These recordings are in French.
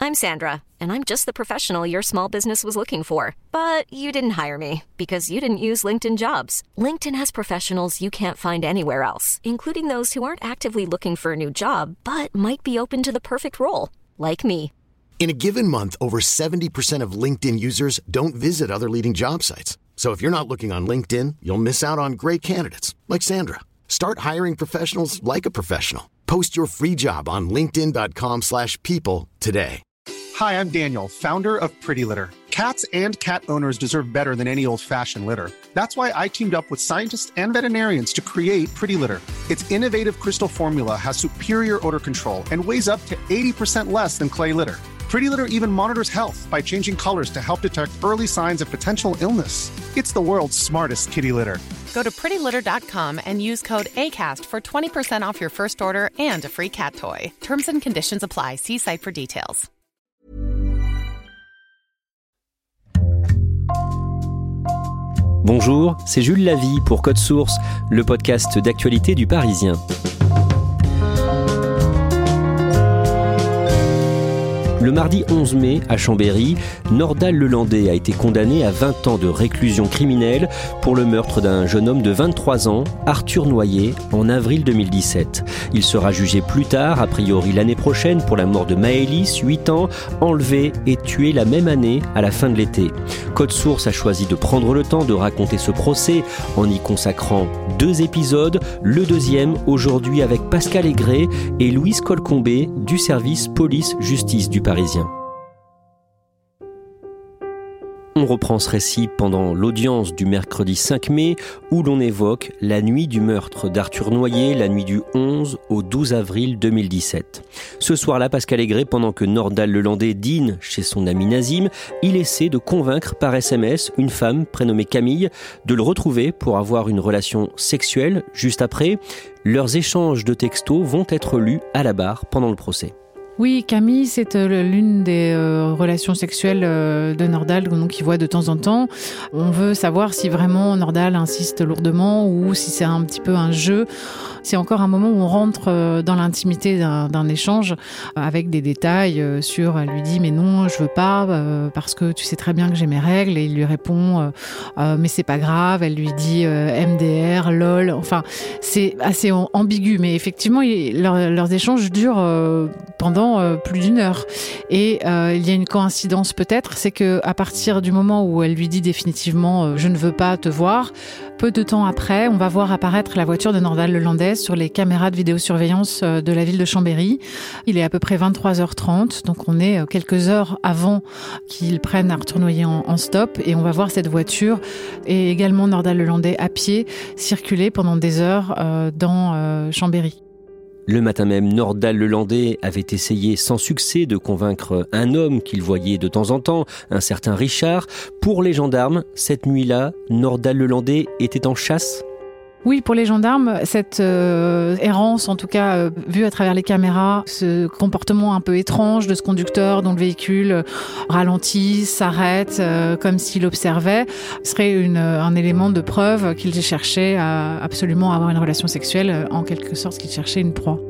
I'm Sandra, and I'm just the professional your small business was looking for. But you didn't hire me because you didn't use LinkedIn Jobs. LinkedIn has professionals you can't find anywhere else, including those who aren't actively looking for a new job, but might be open to the perfect role, like me. In a given month, over 70% of LinkedIn users don't visit other leading job sites. So if you're not looking on LinkedIn, you'll miss out on great candidates like Sandra. Start hiring professionals like a professional. Post your free job on linkedin.com/people today. Hi, I'm Daniel, founder of Pretty Litter. Cats and cat owners deserve better than any old-fashioned litter. That's why I teamed up with scientists and veterinarians to create Pretty Litter. Its innovative crystal formula has superior odor control and weighs up to 80% less than clay litter. Pretty Litter even monitors health by changing colors to help detect early signs of potential illness. It's the world's smartest kitty litter. Go to prettylitter.com and use code ACAST for 20% off your first order and a free cat toy. Terms and conditions apply. See site for details. Bonjour, c'est Jules Lavie pour Code Source, le podcast d'actualité du Parisien. Le mardi 11 mai, à Chambéry, Nordal Lelandais a été condamné à 20 ans de réclusion criminelle pour le meurtre d'un jeune homme de 23 ans, Arthur Noyer, en avril 2017. Il sera jugé plus tard, a priori l'année prochaine, pour la mort de Maëlys, 8 ans, enlevée et tuée la même année à la fin de l'été. Code Source a choisi de prendre le temps de raconter ce procès en y consacrant 2 épisodes. Le deuxième, aujourd'hui, avec Pascal Aigret et Louise Colcombé du service police-justice du Parisien. On reprend ce récit pendant l'audience du mercredi 5 mai où l'on évoque la nuit du meurtre d'Arthur Noyer, la nuit du 11 au 12 avril 2017. Ce soir-là, Pascal Aigret, pendant que Nordal Lelandais dîne chez son ami Nazim, il essaie de convaincre par SMS une femme prénommée Camille de le retrouver pour avoir une relation sexuelle juste après. Leurs échanges de textos vont être lus à la barre pendant le procès. Oui, Camille, c'est l'une des relations sexuelles de Nordal donc qu'il voit de temps en temps. On veut savoir si vraiment Nordal insiste lourdement ou si c'est un petit peu un jeu. C'est encore un moment où on rentre dans l'intimité d'un échange avec des détails sur... Elle lui dit « mais non, je veux pas parce que tu sais très bien que j'ai mes règles » et il lui répond « mais c'est pas grave ». Elle lui dit « MDR, LOL ». Enfin, c'est assez ambigu, mais effectivement, leurs échanges durent pendant plus d'1 heure. Et il y a une coïncidence peut-être, c'est qu'à partir du moment où elle lui dit définitivement « je ne veux pas te voir », peu de temps après, on va voir apparaître la voiture de Nordal Lelandais sur les caméras de vidéosurveillance de la ville de Chambéry. Il est à peu près 23h30, donc on est quelques heures avant qu'ils prennent Arthur Noyer en stop et on va voir cette voiture et également Nordal Lelandais à pied circuler pendant des heures dans Chambéry. Le matin même, Nordal Lelandais avait essayé sans succès de convaincre un homme qu'il voyait de temps en temps, un certain Richard. Pour les gendarmes, cette nuit-là, Nordal Lelandais était en chasse. Oui, pour les gendarmes, cette errance, en tout cas vue à travers les caméras, ce comportement un peu étrange de ce conducteur dont le véhicule ralentit, s'arrête, comme s'il observait, serait un élément de preuve qu'il cherchait à absolument avoir une relation sexuelle, en quelque sorte qu'il cherchait une proie.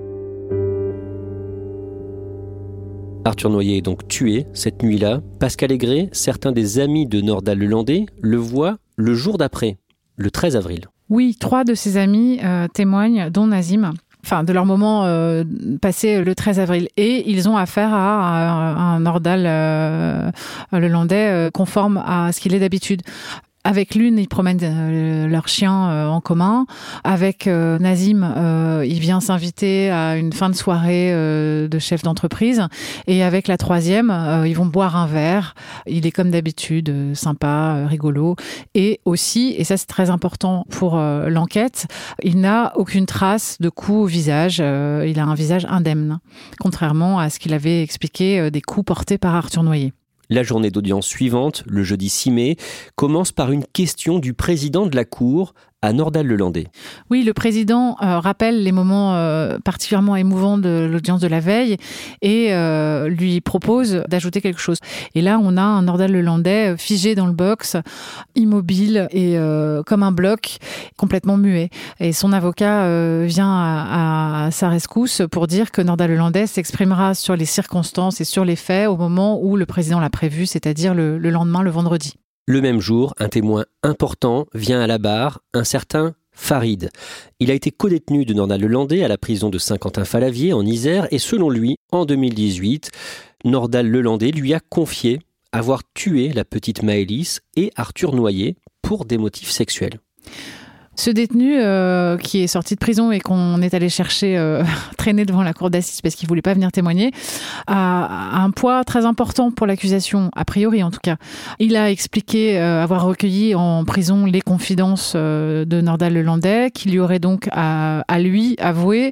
Arthur Noyer est donc tué cette nuit-là. Pascal Aigret, certains des amis de Nordal Lelandais, le voient le jour d'après, le 13 avril. Oui, 3 de ses amis témoignent, dont Nazim, de leur moment passé le 13 avril. Et ils ont affaire à un Nordal Lelandais conforme à ce qu'il est d'habitude. Avec l'une, ils promènent leur chien en commun. Avec Nazim, il vient s'inviter à une fin de soirée de chef d'entreprise. Et avec la troisième, ils vont boire un verre. Il est comme d'habitude, sympa, rigolo. Et aussi, et ça c'est très important pour l'enquête, il n'a aucune trace de coup au visage. Il a un visage indemne, contrairement à ce qu'il avait expliqué des coups portés par Arthur Noyer. La journée d'audience suivante, le jeudi 6 mai, commence par une question du président de la Cour à Nordal-Lelandais. Oui, le président rappelle les moments particulièrement émouvants de l'audience de la veille et lui propose d'ajouter quelque chose. Et là, on a un Nordal-Lelandais figé dans le box, immobile et comme un bloc, complètement muet. Et son avocat vient à sa rescousse pour dire que Nordal-Lelandais s'exprimera sur les circonstances et sur les faits au moment où le président l'a prévu, c'est-à-dire le lendemain, le vendredi. Le même jour, un témoin important vient à la barre, un certain Farid. Il a été codétenu de Nordal-Lelandais à la prison de Saint-Quentin-Fallavier en Isère et selon lui, en 2018, Nordal-Lelandais lui a confié avoir tué la petite Maëlys et Arthur Noyer pour des motifs sexuels. Ce détenu qui est sorti de prison et qu'on est allé chercher traîner devant la cour d'assises parce qu'il voulait pas venir témoigner, a un poids très important pour l'accusation, a priori en tout cas. Il a expliqué avoir recueilli en prison les confidences de Nordal-Lelandais, qui lui aurait donc à lui avoué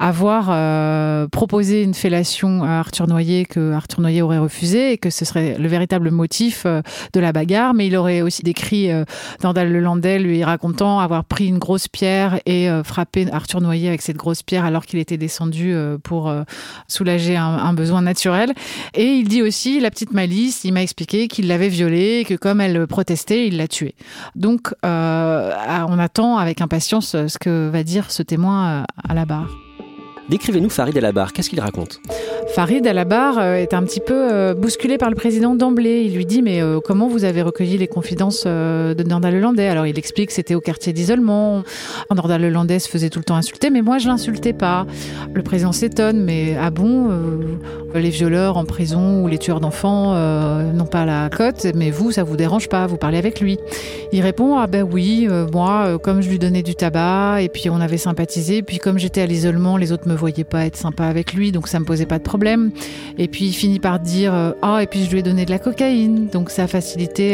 avoir proposé une fellation à Arthur Noyer que Arthur Noyer aurait refusé et que ce serait le véritable motif de la bagarre. Mais il aurait aussi décrit Nordal-Lelandais lui racontant avoir pris une grosse pierre et frappé Arthur Noyer avec cette grosse pierre alors qu'il était descendu pour soulager un besoin naturel. Et il dit aussi, la petite Maëlys, il m'a expliqué qu'il l'avait violée et que comme elle protestait, il l'a tuée. Donc, on attend avec impatience ce que va dire ce témoin à la barre. Décrivez-nous Farid à la barre, qu'est-ce qu'il raconte ? Farid à la barre est un petit peu bousculé par le président d'emblée. Il lui dit mais comment vous avez recueilli les confidences de Nordal-Lelandais ? Alors il explique que c'était au quartier d'isolement. Nordal-Lelandais se faisait tout le temps insulter, mais moi je l'insultais pas. Le président s'étonne, mais ah bon, les violeurs en prison ou les tueurs d'enfants n'ont pas la cote, mais vous ça vous dérange pas, vous parlez avec lui. Il répond ah ben oui, moi comme je lui donnais du tabac et puis on avait sympathisé, puis comme j'étais à l'isolement, les autres me voyaient pas être sympa avec lui, donc ça me posait pas de problème. Et puis il finit par dire et puis je lui ai donné de la cocaïne, donc ça a facilité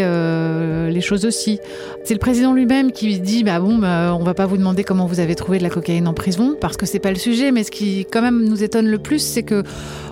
les choses aussi. C'est le président lui-même qui dit on va pas vous demander comment vous avez trouvé de la cocaïne en prison parce que c'est pas le sujet, mais ce qui quand même nous étonne le plus, c'est que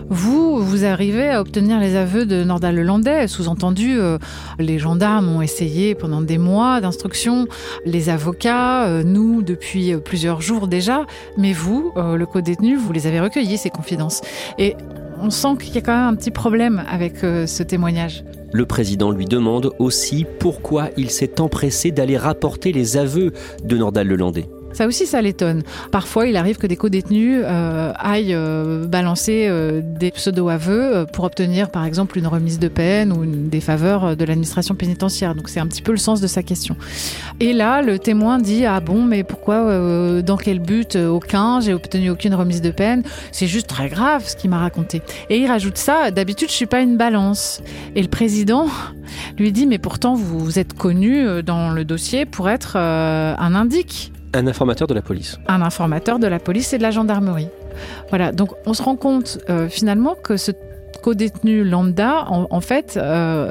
vous arrivez à obtenir les aveux de Nordal-Lelandais. Sous-entendu, les gendarmes ont essayé pendant des mois d'instruction, les avocats, nous depuis plusieurs jours déjà, mais vous, le codétenu, vous les avez recueillis, ces confidences. Et on sent qu'il y a quand même un petit problème avec ce témoignage. Le président lui demande aussi pourquoi il s'est empressé d'aller rapporter les aveux de Nordal-Lelandais. Ça aussi, ça l'étonne. Parfois, il arrive que des codétenus aillent balancer des pseudo-aveux pour obtenir, par exemple, une remise de peine ou des faveurs de l'administration pénitentiaire. Donc, c'est un petit peu le sens de sa question. Et là, le témoin dit « Ah bon, mais pourquoi, dans quel but ? Aucun, j'ai obtenu aucune remise de peine. C'est juste très grave ce qu'il m'a raconté. » Et il rajoute ça « D'habitude, je suis pas une balance. » Et le président lui dit « Mais pourtant, vous êtes connu dans le dossier pour être un indique. » Un informateur de la police. Un informateur de la police et de la gendarmerie. Voilà, donc on se rend compte finalement que ce codétenu lambda, en fait,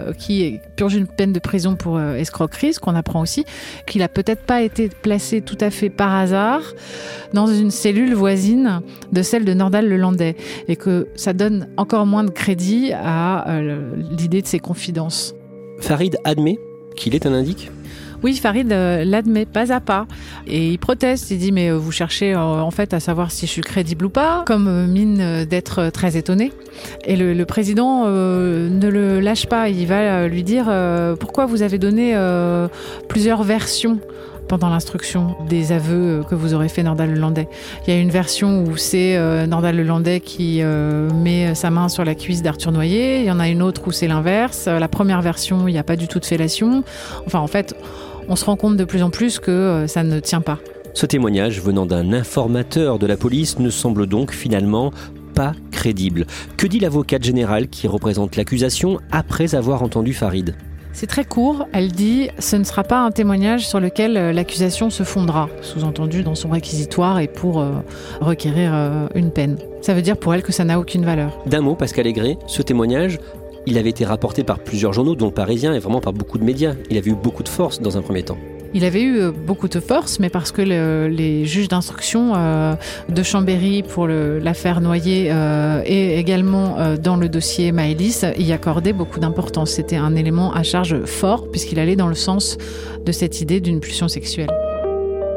qui purge une peine de prison pour escroquerie, ce qu'on apprend aussi, qu'il a peut-être pas été placé tout à fait par hasard dans une cellule voisine de celle de Nordal-Lelandais, et que ça donne encore moins de crédit à l'idée de ses confidences. Farid admet qu'il est un indique ? Oui, Farid l'admet pas à pas. Et il proteste, il dit « Mais vous cherchez en fait à savoir si je suis crédible ou pas ?» comme mine d'être très étonné. Et le président ne le lâche pas. Il va lui dire « Pourquoi vous avez donné plusieurs versions ?» pendant l'instruction des aveux que vous aurez fait Nordal-Lelandais. Il y a une version où c'est Nordal-Lelandais qui met sa main sur la cuisse d'Arthur Noyer. Il y en a une autre où c'est l'inverse. La première version, il n'y a pas du tout de fellation. Enfin, en fait, on se rend compte de plus en plus que ça ne tient pas. Ce témoignage venant d'un informateur de la police ne semble donc finalement pas crédible. Que dit l'avocate générale qui représente l'accusation après avoir entendu Farid ? C'est très court, elle dit « Ce ne sera pas un témoignage sur lequel l'accusation se fondera », sous-entendu dans son réquisitoire et pour requérir une peine. Ça veut dire pour elle que ça n'a aucune valeur. D'un mot, Pascal Aigret, ce témoignage, il avait été rapporté par plusieurs journaux, dont le Parisien, et vraiment par beaucoup de médias. Il avait eu beaucoup de force dans un premier temps. Il avait eu beaucoup de force, mais parce que les juges d'instruction de Chambéry pour l'affaire Noyer et également dans le dossier Maëlys y accordaient beaucoup d'importance. C'était un élément à charge fort puisqu'il allait dans le sens de cette idée d'une pulsion sexuelle.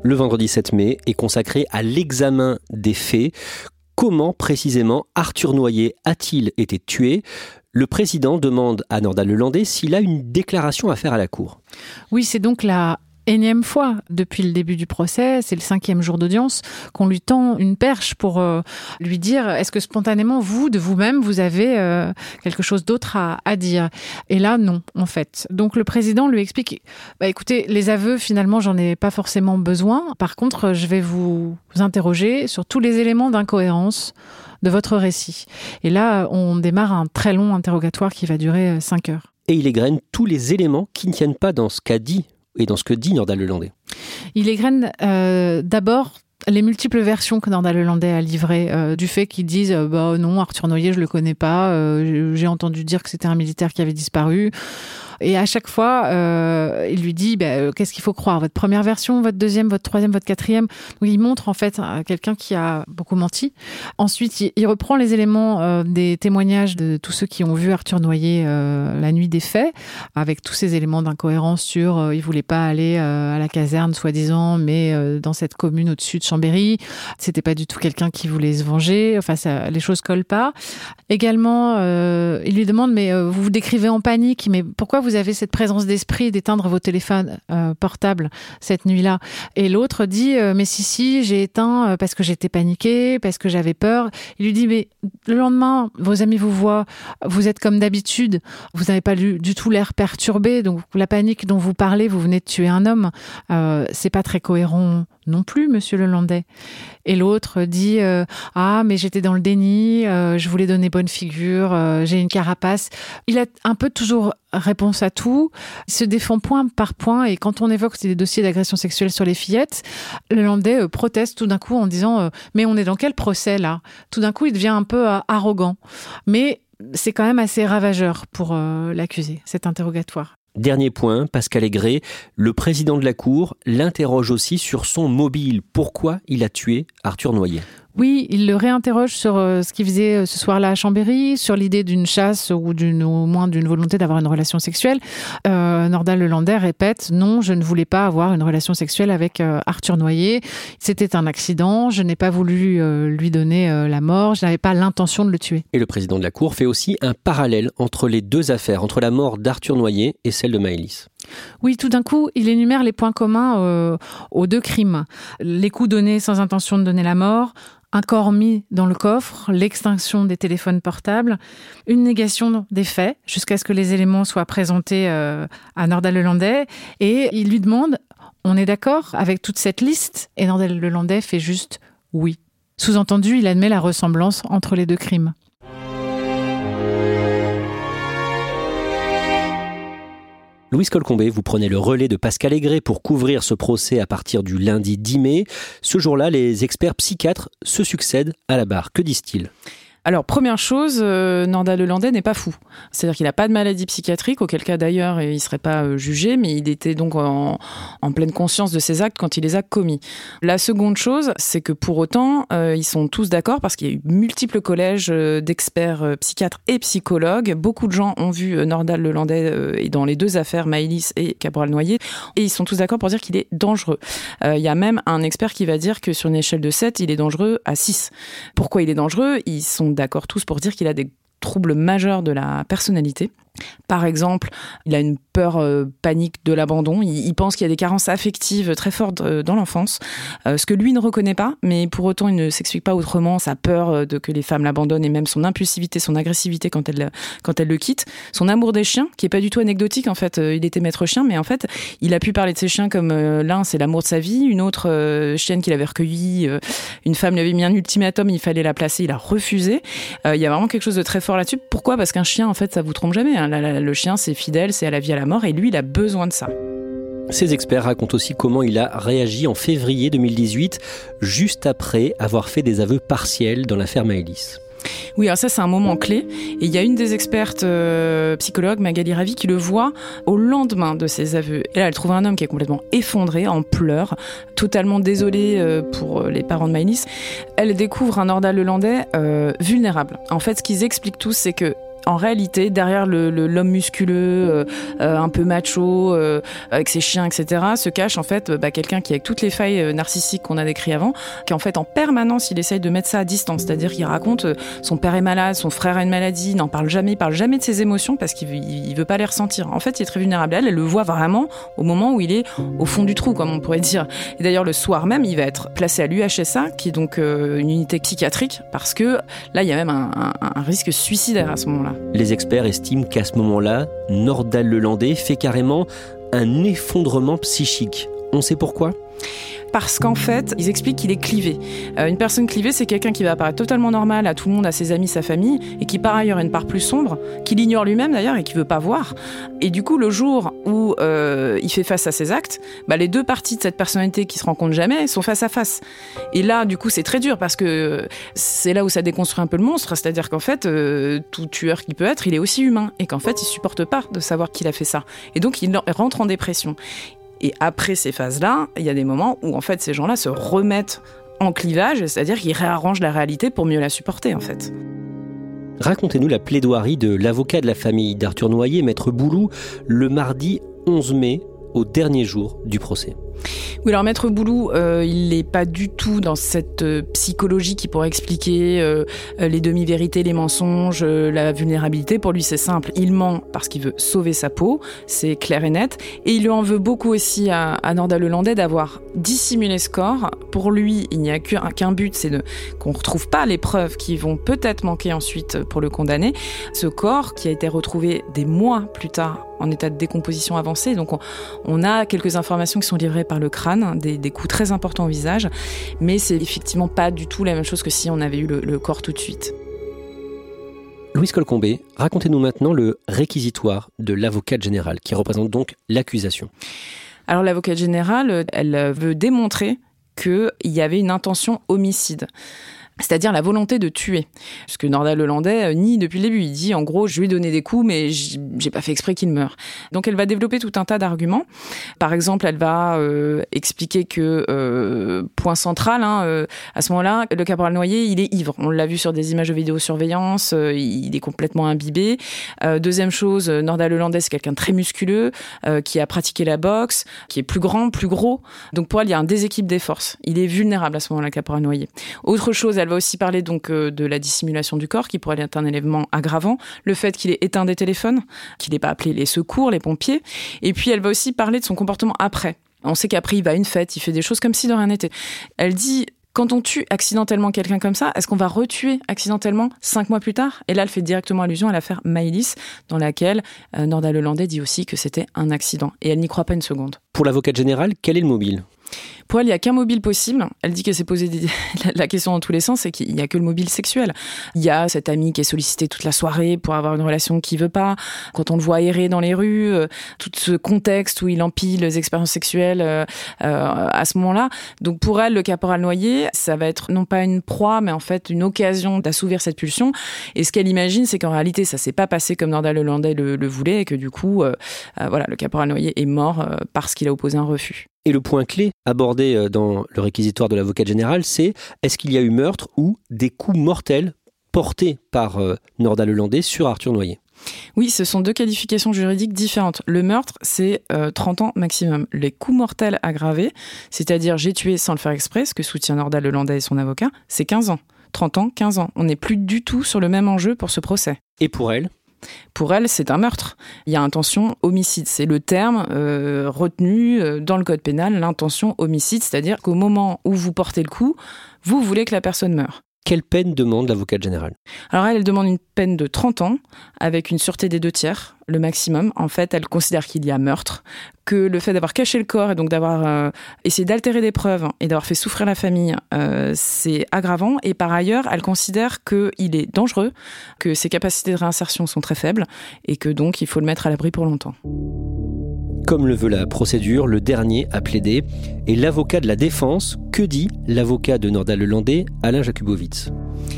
le vendredi 7 mai, est consacré à l'examen des faits. Comment précisément Arthur Noyer a-t-il été tué ? Le président demande à Nordal-Lelandais s'il a une déclaration à faire à la Cour. Oui, c'est donc la énième fois depuis le début du procès, c'est le 5e jour d'audience, qu'on lui tend une perche pour lui dire est-ce que spontanément, vous, de vous-même, vous avez quelque chose d'autre à dire ? Et là, non, en fait. Donc le président lui explique, écoutez, les aveux, finalement, j'en ai pas forcément besoin. Par contre, je vais vous interroger sur tous les éléments d'incohérence de votre récit. Et là, on démarre un très long interrogatoire qui va durer 5 heures. Et il égrène tous les éléments qui ne tiennent pas dans ce qu'a dit et dans ce que dit Nordal-Lelandais. Il égrène d'abord les multiples versions que Nordal-Lelandais a livrées, du fait qu'ils disent non, Arthur Noyer, je le connais pas, j'ai entendu dire que c'était un militaire qui avait disparu. Et à chaque fois, il lui dit qu'est-ce qu'il faut croire, votre première version, votre deuxième, votre troisième, votre quatrième. Donc il montre en fait quelqu'un qui a beaucoup menti. Ensuite, il reprend les éléments des témoignages de tous ceux qui ont vu Arthur Noyer la nuit des faits, avec tous ces éléments d'incohérence sur il voulait pas aller à la caserne soi-disant, mais dans cette commune au-dessus de Chambéry, c'était pas du tout quelqu'un qui voulait se venger. Enfin, les choses collent pas. Également, il lui demande vous vous décrivez en panique, mais pourquoi vous avez cette présence d'esprit d'éteindre vos téléphones portables cette nuit-là ? Et l'autre dit mais si, j'ai éteint parce que j'étais paniquée, parce que j'avais peur. Il lui dit mais le lendemain, vos amis vous voient, vous êtes comme d'habitude, vous n'avez pas du tout l'air perturbé, donc la panique dont vous parlez, vous venez de tuer un homme, c'est pas très cohérent non plus, monsieur Lelandais. Et l'autre dit mais j'étais dans le déni, je voulais donner bonne figure, j'ai une carapace. Il a un peu toujours réponse à tout, il se défend point par point, et quand on évoque des dossiers d'agression sexuelle sur les fillettes, Lelandais proteste tout d'un coup en disant mais on est dans quel procès là ? Tout d'un coup il devient un peu arrogant, mais c'est quand même assez ravageur pour l'accusé, cet interrogatoire. Dernier point, Pascal Aigret, le président de la Cour, l'interroge aussi sur son mobile. Pourquoi il a tué Arthur Noyer ? Oui, il le réinterroge sur ce qu'il faisait ce soir-là à Chambéry, sur l'idée d'une chasse ou au moins d'une volonté d'avoir une relation sexuelle. Nordal-Lelandais répète « Non, je ne voulais pas avoir une relation sexuelle avec Arthur Noyer. C'était un accident, je n'ai pas voulu lui donner la mort, je n'avais pas l'intention de le tuer. » Et le président de la Cour fait aussi un parallèle entre les deux affaires, entre la mort d'Arthur Noyer et celle de Maëlys. Oui, tout d'un coup, il énumère les points communs aux deux crimes. Les coups donnés sans intention de donner la mort, un corps mis dans le coffre, l'extinction des téléphones portables, une négation des faits jusqu'à ce que les éléments soient présentés à Nordal-Lelandais. Et il lui demande « On est d'accord avec toute cette liste ?» Et Nordal-Lelandais fait juste « Oui ». Sous-entendu, il admet la ressemblance entre les deux crimes. Louise Colcombé, vous prenez le relais de Pascal Aigret pour couvrir ce procès à partir du lundi 10 mai. Ce jour-là, les experts psychiatres se succèdent à la barre. Que disent-ils ? Alors, première chose, Nordal-Lelandais n'est pas fou. C'est-à-dire qu'il n'a pas de maladie psychiatrique, auquel cas d'ailleurs il ne serait pas jugé, mais il était donc en pleine conscience de ses actes quand il les a commis. La seconde chose, c'est que pour autant, ils sont tous d'accord parce qu'il y a eu multiples collèges d'experts psychiatres et psychologues. Beaucoup de gens ont vu Nordal-Lelandais et dans les deux affaires, Maëlys et Cabral Noyer, et ils sont tous d'accord pour dire qu'il est dangereux. Il y a même un expert qui va dire que sur une échelle de 7, il est dangereux à 6. Pourquoi il est dangereux ? Ils sont d'accord tous pour dire qu'il a des troubles majeurs de la personnalité. Par exemple, il a une peur panique de l'abandon. Il pense qu'il y a des carences affectives très fortes dans l'enfance, ce que lui ne reconnaît pas, mais pour autant il ne s'explique pas autrement. Sa peur de que les femmes l'abandonnent et même son impulsivité, son agressivité quand elle le quitte. Son amour des chiens, qui est pas du tout anecdotique en fait. Il était maître chien, mais en fait il a pu parler de ses chiens comme l'un c'est l'amour de sa vie, une autre chienne qu'il avait recueillie, une femme lui avait mis un ultimatum, il fallait la placer, il a refusé. Il y a vraiment quelque chose de très fort là-dessus. Pourquoi ? Parce qu'un chien en fait ça vous trompe jamais. Hein. Le chien, c'est fidèle, c'est à la vie, à la mort, et lui, il a besoin de ça. Ces experts racontent aussi comment il a réagi en février 2018, juste après avoir fait des aveux partiels dans l'affaire Maëlys. Oui, alors ça, c'est un moment clé. Et il y a une des expertes psychologues, Magali Ravi, qui le voit au lendemain de ses aveux. Et là, elle trouve un homme qui est complètement effondré, en pleurs, totalement désolé pour les parents de Maëlys. Elle découvre un Nordal-Lelandais vulnérable. En fait, ce qu'ils expliquent tous, c'est que En réalité, derrière l'homme musculeux, un peu macho, avec ses chiens, etc., se cache en fait quelqu'un qui, avec toutes les failles narcissiques qu'on a décrites avant, qui en fait en permanence, il essaye de mettre ça à distance. C'est-à-dire qu'il raconte son père est malade, son frère a une maladie, il n'en parle jamais, il parle jamais de ses émotions parce qu'il veut pas les ressentir. En fait, il est très vulnérable. Elle le voit vraiment au moment où il est au fond du trou, comme on pourrait dire. Et d'ailleurs, le soir même, il va être placé à l'UHSA, qui est donc une unité psychiatrique, parce que là, il y a même un risque suicidaire à ce moment-là. Les experts estiment qu'à ce moment-là, Nordal Lelandais fait carrément un effondrement psychique. On sait pourquoi ? Parce qu'en fait, ils expliquent qu'il est clivé. Une personne clivée, c'est quelqu'un qui va apparaître totalement normal à tout le monde, à ses amis, sa famille, et qui par ailleurs a une part plus sombre, qu'il ignore lui-même d'ailleurs et qu'il veut pas voir. Et du coup, le jour où il fait face à ses actes, les deux parties de cette personnalité qui se rencontrent jamais sont face à face. Et là, du coup, c'est très dur parce que c'est là où ça déconstruit un peu le monstre, c'est-à-dire qu'en fait, tout tueur qu'il peut être, il est aussi humain, et qu'en fait, il supporte pas de savoir qu'il a fait ça. Et donc, il rentre en dépression. Et après ces phases-là, il y a des moments où en fait ces gens-là se remettent en clivage, c'est-à-dire qu'ils réarrangent la réalité pour mieux la supporter en fait. Racontez-nous la plaidoirie de l'avocat de la famille d'Arthur Noyer, Maître Boulou, le mardi 11 mai, au dernier jour du procès. Oui, alors Maître Boulou, il n'est pas du tout dans cette psychologie qui pourrait expliquer les demi-vérités, les mensonges, la vulnérabilité. Pour lui, c'est simple. Il ment parce qu'il veut sauver sa peau, c'est clair et net. Et il lui en veut beaucoup aussi à Nordal Lelandais d'avoir dissimulé ce corps. Pour lui, il n'y a qu'un but, c'est qu'on ne retrouve pas les preuves qui vont peut-être manquer ensuite pour le condamner. Ce corps qui a été retrouvé des mois plus tard en état de décomposition avancée. Donc on a quelques informations qui sont livrées par le crâne, des coups très importants au visage, mais c'est effectivement pas du tout la même chose que si on avait eu le corps tout de suite. Louise Colcombé, racontez-nous maintenant le réquisitoire de l'avocate générale, qui représente donc l'accusation. Alors l'avocate générale, elle veut démontrer qu'il y avait une intention homicide. C'est-à-dire la volonté de tuer. Parce que Nordal Lelandais nie depuis le début. Il dit, en gros, je lui ai donné des coups, mais j'ai pas fait exprès qu'il meure. Donc elle va développer tout un tas d'arguments. Par exemple, elle va expliquer que, point central, à ce moment-là, le caporal Noyer, il est ivre. On l'a vu sur des images de vidéosurveillance, il est complètement imbibé. Deuxième chose, Nordal Lelandais, c'est quelqu'un de très musculeux, qui a pratiqué la boxe, qui est plus grand, plus gros. Donc pour elle, il y a un déséquilibre des forces. Il est vulnérable à ce moment-là, le caporal Noyer. Autre chose, elle va aussi parler donc de la dissimulation du corps, qui pourrait être un élément aggravant, le fait qu'il ait éteint des téléphones, qu'il n'ait pas appelé les secours, les pompiers, et puis elle va aussi parler de son comportement après. On sait qu'après, il va à une fête, il fait des choses comme si de rien n'était. Elle dit, quand on tue accidentellement quelqu'un comme ça, est-ce qu'on va retuer accidentellement 5 mois plus tard ? Et là, elle fait directement allusion à l'affaire Maëlys, dans laquelle Nordal Lelandais dit aussi que c'était un accident, et elle n'y croit pas une seconde. Pour l'avocate générale, quel est le mobile ? Pour elle, il n'y a qu'un mobile possible. Elle dit qu'elle s'est posé la question dans tous les sens, c'est qu'il n'y a que le mobile sexuel. Il y a cet ami qui est sollicité toute la soirée pour avoir une relation qu'il ne veut pas. Quand on le voit errer dans les rues, tout ce contexte où il empile les expériences sexuelles à ce moment-là. Donc pour elle, le caporal Noyer, ça va être non pas une proie, mais en fait une occasion d'assouvir cette pulsion. Et ce qu'elle imagine, c'est qu'en réalité, ça ne s'est pas passé comme Nordal Lelandais le voulait, et que du coup, le caporal Noyer est mort parce qu'il a opposé un refus. Et le point clé abordé dans le réquisitoire de l'avocate générale, c'est est-ce qu'il y a eu meurtre ou des coups mortels portés par Nordal Lelandais sur Arthur Noyer ? Oui, ce sont deux qualifications juridiques différentes. Le meurtre, c'est 30 ans maximum. Les coups mortels aggravés, c'est-à-dire j'ai tué sans le faire exprès, ce que soutient Nordal Lelandais et son avocat, c'est 15 ans. 30 ans, 15 ans. On n'est plus du tout sur le même enjeu pour ce procès. Et pour elle ? Pour elle, c'est un meurtre. Il y a intention homicide. C'est le terme retenu dans le code pénal, l'intention homicide, c'est-à-dire qu'au moment où vous portez le coup, vous voulez que la personne meure. Quelle peine demande l'avocate générale ? Alors elle demande une peine de 30 ans avec une sûreté des 2/3, le maximum. En fait, elle considère qu'il y a meurtre, que le fait d'avoir caché le corps et donc d'avoir essayé d'altérer des preuves et d'avoir fait souffrir la famille, c'est aggravant. Et par ailleurs, elle considère qu'il est dangereux, que ses capacités de réinsertion sont très faibles et que donc il faut le mettre à l'abri pour longtemps. Comme le veut la procédure, le dernier a plaidé. Et l'avocat de la défense, que dit l'avocat de Nordal Lelandais, Alain Jakubowicz ?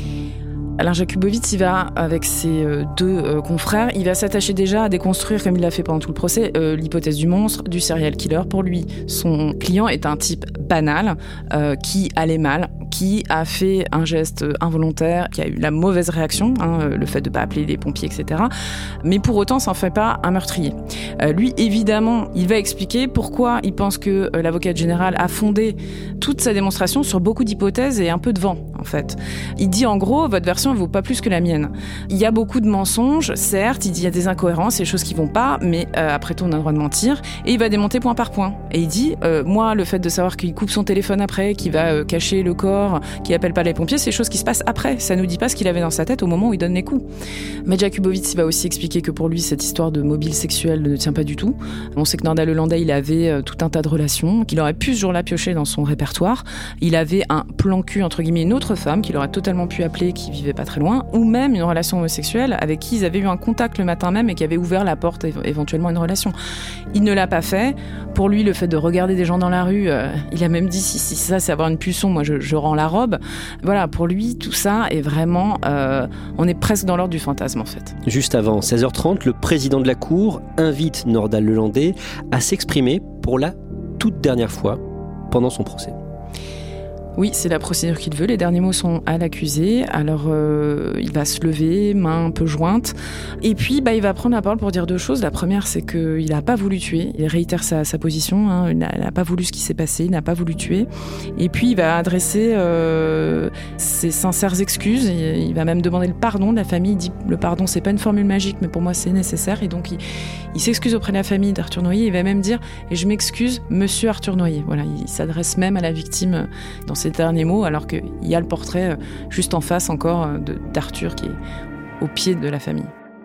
Alain Jakubowicz, il va, avec ses deux confrères, il va s'attacher déjà à déconstruire, comme il l'a fait pendant tout le procès, l'hypothèse du monstre, du serial killer. Pour lui, son client est un type banal, qui allait mal, qui qui a fait un geste involontaire, qui a eu la mauvaise réaction, le fait de ne pas appeler les pompiers, etc. Mais pour autant, ça n'en fait pas un meurtrier. Lui, évidemment, il va expliquer pourquoi il pense que l'avocate générale a fondé toute sa démonstration sur beaucoup d'hypothèses et un peu de vent, en fait. Il dit, en gros, votre version ne vaut pas plus que la mienne. Il y a beaucoup de mensonges, certes, il dit il y a des incohérences, des choses qui vont pas, mais après tout, on a le droit de mentir. Et il va démonter point par point. Et il dit, moi, le fait de savoir qu'il coupe son téléphone après, qu'il va cacher le corps, qu'il appelle pas les pompiers, c'est des choses qui se passent après. Ça nous dit pas ce qu'il avait dans sa tête au moment où il donne les coups. Mais Jakubowicz, il va aussi expliquer que pour lui, cette histoire de mobile sexuel ne tient pas du tout. On sait que Nordal Lelandais, il avait tout un tas de relations, qu'il aurait pu ce jour-là piocher dans son répertoire. Il avait un plan cul, entre guillemets, une autre femme qu'il aurait totalement pu appeler, qui vivait pas très loin, ou même une relation homosexuelle avec qui ils avaient eu un contact le matin même et qui avait ouvert la porte éventuellement à une relation. Il ne l'a pas fait. Pour lui, le fait de regarder des gens dans la rue, il a même dit si ça c'est avoir une pulsion, moi je rends la robe. Voilà, pour lui, tout ça est vraiment... on est presque dans l'ordre du fantasme en fait. Juste avant 16h30, le président de la Cour invite Nordal Lelandais à s'exprimer pour la toute dernière fois pendant son procès. Oui, c'est la procédure qu'il veut. Les derniers mots sont à l'accusé. Alors, il va se lever, main un peu jointe. Et puis, il va prendre la parole pour dire deux choses. La première, c'est qu'il n'a pas voulu tuer. Il réitère sa position. Il n'a pas voulu ce qui s'est passé. Il n'a pas voulu tuer. Et puis, il va adresser ses sincères excuses. Il va même demander le pardon de la famille. Il dit le pardon, c'est pas une formule magique, mais pour moi, c'est nécessaire. Et donc, il s'excuse auprès de la famille d'Arthur Noyer. Il va même dire « Et je m'excuse, monsieur Arthur Noyer ». Voilà, il s'adresse même à la victime dans ces derniers mots, alors qu'il y a le portrait juste en face encore d'Arthur qui est au pied de la famille.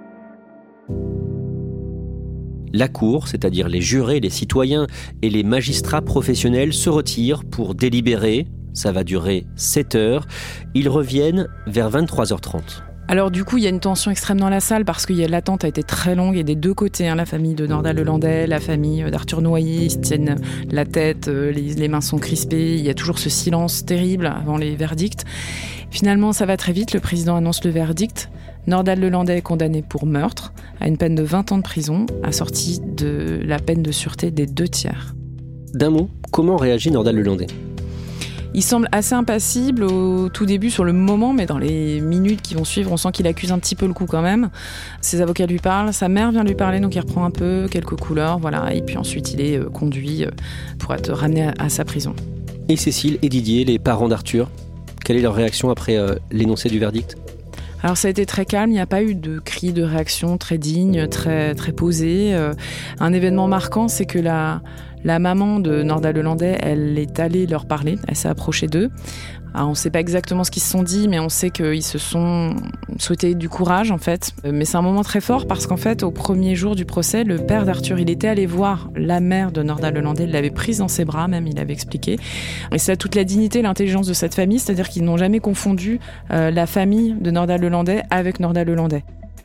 La Cour, c'est-à-dire les jurés, les citoyens et les magistrats professionnels se retirent pour délibérer. Ça va durer 7 heures. Ils reviennent vers 23h30. Alors du coup, il y a une tension extrême dans la salle parce que l'attente a été très longue et des deux côtés, la famille de Nordal Lelandais, la famille d'Arthur Noyer, ils se tiennent la tête, les mains sont crispées, il y a toujours ce silence terrible avant les verdicts. Finalement, ça va très vite, le président annonce le verdict. Nordal Lelandais est condamné pour meurtre, à une peine de 20 ans de prison, assortie de la peine de sûreté des 2/3. D'un mot, comment réagit Nordal Lelandais ? Il semble assez impassible au tout début sur le moment, mais dans les minutes qui vont suivre, on sent qu'il accuse un petit peu le coup quand même. Ses avocats lui parlent, sa mère vient lui parler, donc il reprend un peu, quelques couleurs, voilà. Et puis ensuite, il est conduit pour être ramené à sa prison. Et Cécile et Didier, les parents d'Arthur, quelle est leur réaction après l'énoncé du verdict ? Alors ça a été très calme, il n'y a pas eu de cris de réaction très dignes, très posés. Un événement marquant, c'est que la maman de Nordal Lelandais, elle est allée leur parler, elle s'est approchée d'eux. Alors on ne sait pas exactement ce qu'ils se sont dit, mais on sait qu'ils se sont souhaités du courage en fait. Mais c'est un moment très fort parce qu'en fait, au premier jour du procès, le père d'Arthur, il était allé voir la mère de Nordal Lelandais, il l'avait prise dans ses bras même, il avait expliqué. Et c'est toute la dignité et l'intelligence de cette famille, c'est-à-dire qu'ils n'ont jamais confondu la famille de Nordal Lelandais avec Nordal Lelandais.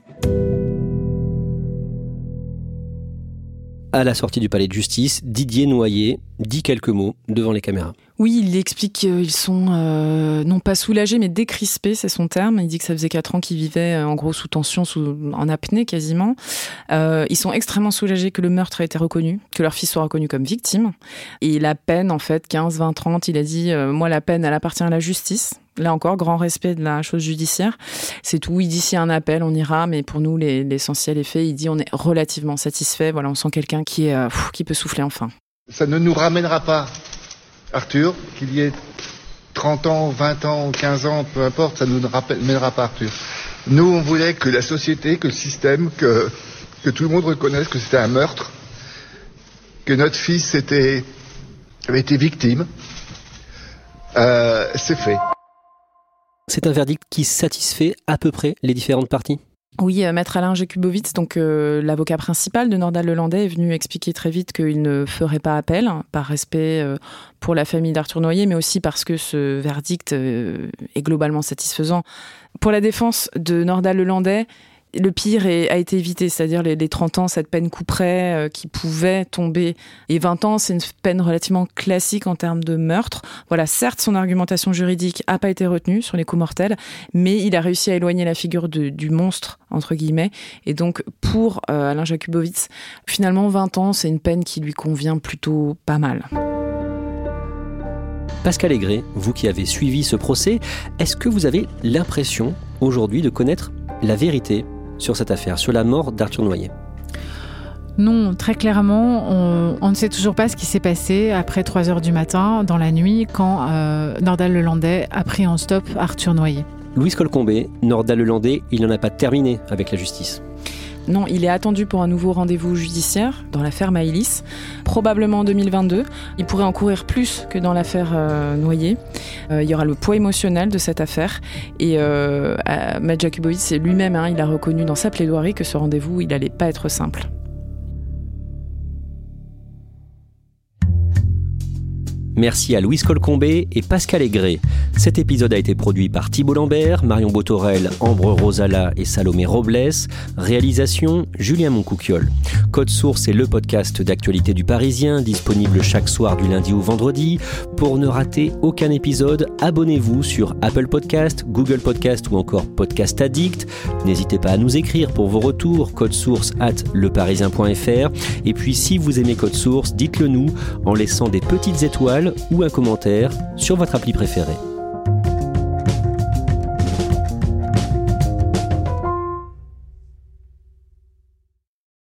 À la sortie du palais de justice, Didier Noyer dit quelques mots devant les caméras. Oui, il explique qu'ils sont non pas soulagés, mais décrispés, c'est son terme. Il dit que ça faisait 4 ans qu'ils vivaient en gros sous tension, en apnée quasiment. Ils sont extrêmement soulagés que le meurtre ait été reconnu, que leur fils soit reconnu comme victime. Et la peine, en fait, 15, 20, 30, il a dit moi la peine, elle appartient à la justice. Là encore, grand respect de la chose judiciaire. C'est tout. Il dit s'il y a un appel, on ira. Mais pour nous, l'essentiel est fait. Il dit on est relativement satisfait. Voilà, on sent quelqu'un qui peut souffler enfin. Ça ne nous ramènera pas, Arthur, qu'il y ait 30 ans, 20 ans, 15 ans, peu importe, ça ne nous ramènera pas, Arthur. Nous, on voulait que la société, que le système, que tout le monde reconnaisse que c'était un meurtre, que notre fils avait été victime. C'est fait. C'est un verdict qui satisfait à peu près les différentes parties ? Oui, maître Alain Jakubowicz, donc l'avocat principal de Nordal Lelandais, est venu expliquer très vite qu'il ne ferait pas appel, par respect pour la famille d'Arthur Noyer, mais aussi parce que ce verdict est globalement satisfaisant. Pour la défense de Nordal Lelandais, le pire a été évité, c'est-à-dire les 30 ans, cette peine couperet qui pouvait tomber. Et 20 ans, c'est une peine relativement classique en termes de meurtre. Voilà, certes, son argumentation juridique n'a pas été retenue sur les coups mortels, mais il a réussi à éloigner la figure du monstre, entre guillemets. Et donc, pour Alain Jakubowicz, finalement, 20 ans, c'est une peine qui lui convient plutôt pas mal. Pascal Aigret, vous qui avez suivi ce procès, est-ce que vous avez l'impression aujourd'hui de connaître la vérité sur cette affaire, sur la mort d'Arthur Noyer ? Non, très clairement, on ne sait toujours pas ce qui s'est passé après 3h du matin, dans la nuit, quand Nordal Lelandais a pris en stop Arthur Noyer. Louise Colcombé, Nordal Lelandais, il n'en a pas terminé avec la justice. Non, il est attendu pour un nouveau rendez-vous judiciaire dans l'affaire Maëlys, probablement en 2022. Il pourrait encourir plus que dans l'affaire Noyer. Il y aura le poids émotionnel de cette affaire. Et Matt Jakubowicz lui-même, il a reconnu dans sa plaidoirie que ce rendez-vous, il n'allait pas être simple. Merci à Louise Colcombé et Pascal Aigret. Cet épisode a été produit par Thibault Lambert, Marion Botorel, Ambre Rosala et Salomé Robles. Réalisation, Julien Moncouquiol. Code Source est le podcast d'actualité du Parisien, disponible chaque soir du lundi au vendredi. Pour ne rater aucun épisode, abonnez-vous sur Apple Podcast, Google Podcast ou encore Podcast Addict. N'hésitez pas à nous écrire pour vos retours, codesource@leparisien.fr. Et puis si vous aimez Code Source, dites-le nous en laissant des petites étoiles ou un commentaire sur votre appli préférée.